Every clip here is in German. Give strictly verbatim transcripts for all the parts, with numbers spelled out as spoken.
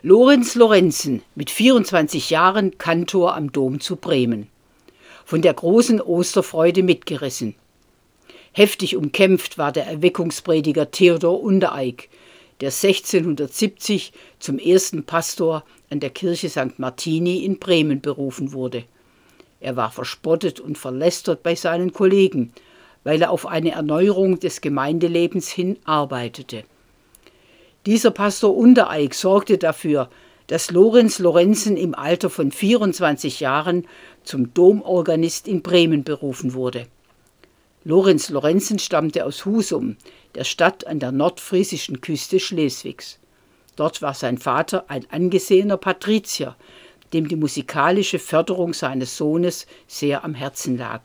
Lorenz Lorenzen, mit vierundzwanzig Jahren Kantor am Dom zu Bremen. Von der großen Osterfreude mitgerissen. Heftig umkämpft war der Erweckungsprediger Theodor Untereig, der sechzehnhundertsiebzig zum ersten Pastor an der Kirche Sankt Martini in Bremen berufen wurde. Er war verspottet und verlästert bei seinen Kollegen, weil er auf eine Erneuerung des Gemeindelebens hin arbeitete. Dieser Pastor Untereig sorgte dafür, dass Lorenz Lorenzen im Alter von vierundzwanzig Jahren zum Domorganist in Bremen berufen wurde. Lorenz Lorenzen stammte aus Husum, der Stadt an der nordfriesischen Küste Schleswigs. Dort war sein Vater ein angesehener Patrizier, dem die musikalische Förderung seines Sohnes sehr am Herzen lag.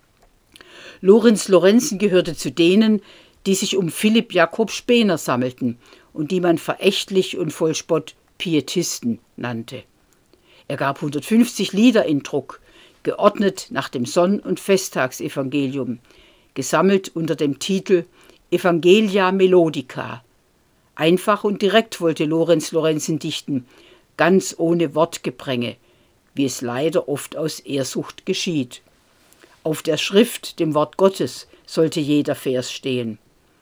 Lorenz Lorenzen gehörte zu denen, die sich um Philipp Jakob Spener sammelten und die man verächtlich und voll Spott Pietisten nannte. Er gab hundertfünfzig Lieder in Druck, geordnet nach dem Sonn- und Festtagsevangelium, gesammelt unter dem Titel Evangelia Melodica. Einfach und direkt wollte Lorenz Lorenzen dichten, ganz ohne Wortgepränge, wie es leider oft aus Ehrsucht geschieht. Auf der Schrift, dem Wort Gottes, sollte jeder Vers stehen.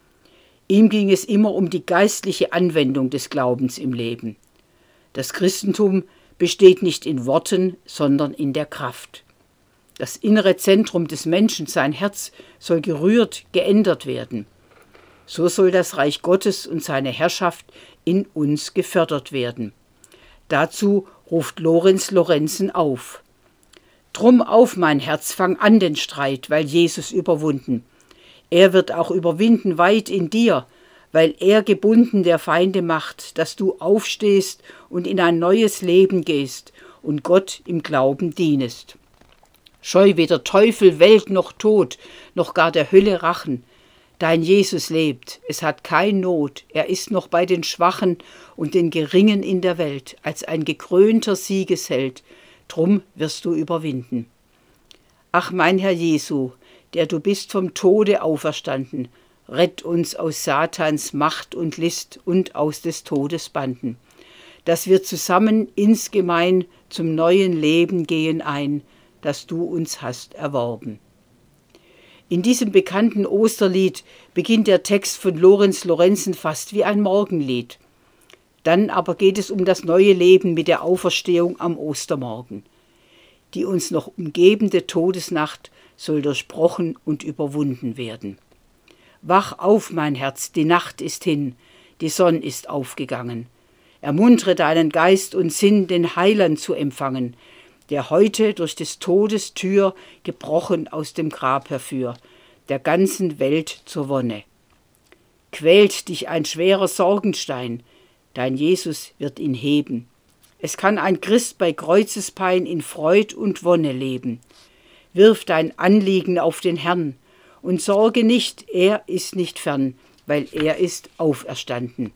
Ihm ging es immer um die geistliche Anwendung des Glaubens im Leben. Das Christentum besteht nicht in Worten, sondern in der Kraft. Das innere Zentrum des Menschen, sein Herz, soll gerührt, geändert werden. So soll das Reich Gottes und seine Herrschaft in uns gefördert werden. Dazu ruft Lorenz Lorenzen auf. Drum auf, mein Herz, fang an den Streit, weil Jesus überwunden. Er wird auch überwinden weit in dir, weil er gebunden der Feinde macht, dass du aufstehst und in ein neues Leben gehst und Gott im Glauben dienest. Scheu weder Teufel, Welt noch Tod, noch gar der Hölle Rachen. Dein Jesus lebt, es hat kein Not, er ist noch bei den Schwachen und den Geringen in der Welt, als ein gekrönter Siegesheld, drum wirst du überwinden. Ach, mein Herr Jesu, der du bist vom Tode auferstanden, rett uns aus Satans Macht und List und aus des Todes Banden, dass wir zusammen insgemein zum neuen Leben gehen ein, das du uns hast erworben. In diesem bekannten Osterlied beginnt der Text von Lorenz Lorenzen fast wie ein Morgenlied. Dann aber geht es um das neue Leben mit der Auferstehung am Ostermorgen. Die uns noch umgebende Todesnacht soll durchbrochen und überwunden werden. Wach auf, mein Herz, die Nacht ist hin, die Sonn ist aufgegangen. Ermuntre deinen Geist und Sinn, den Heiland zu empfangen, der heute durch des Todes Tür gebrochen aus dem Grab herfür, der ganzen Welt zur Wonne. Quält dich ein schwerer Sorgenstein, dein Jesus wird ihn heben. Es kann ein Christ bei Kreuzespein in Freud und Wonne leben. Wirf dein Anliegen auf den Herrn und sorge nicht, er ist nicht fern, weil er ist auferstanden.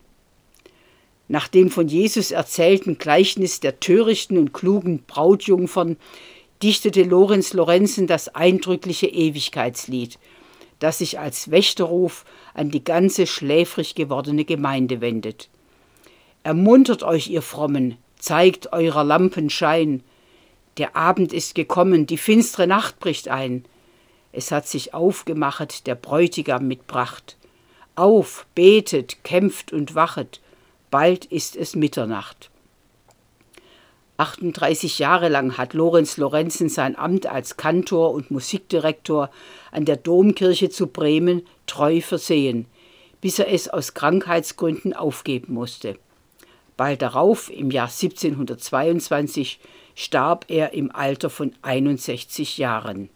Nach dem von Jesus erzählten Gleichnis der törichten und klugen Brautjungfern dichtete Lorenz Lorenzen das eindrückliche Ewigkeitslied, das sich als Wächterruf an die ganze schläfrig gewordene Gemeinde wendet. Ermuntert euch, ihr Frommen, zeigt eurer Lampen Schein. Der Abend ist gekommen, die finstere Nacht bricht ein. Es hat sich aufgemachet der Bräutigam mit Pracht. Auf, betet, kämpft und wachet, bald ist es Mitternacht. achtunddreißig Jahre lang hat Lorenz Lorenzen sein Amt als Kantor und Musikdirektor an der Domkirche zu Bremen treu versehen, bis er es aus Krankheitsgründen aufgeben musste. Bald darauf, im Jahr siebzehnhundertzweiundzwanzig, starb er im Alter von einundsechzig Jahren.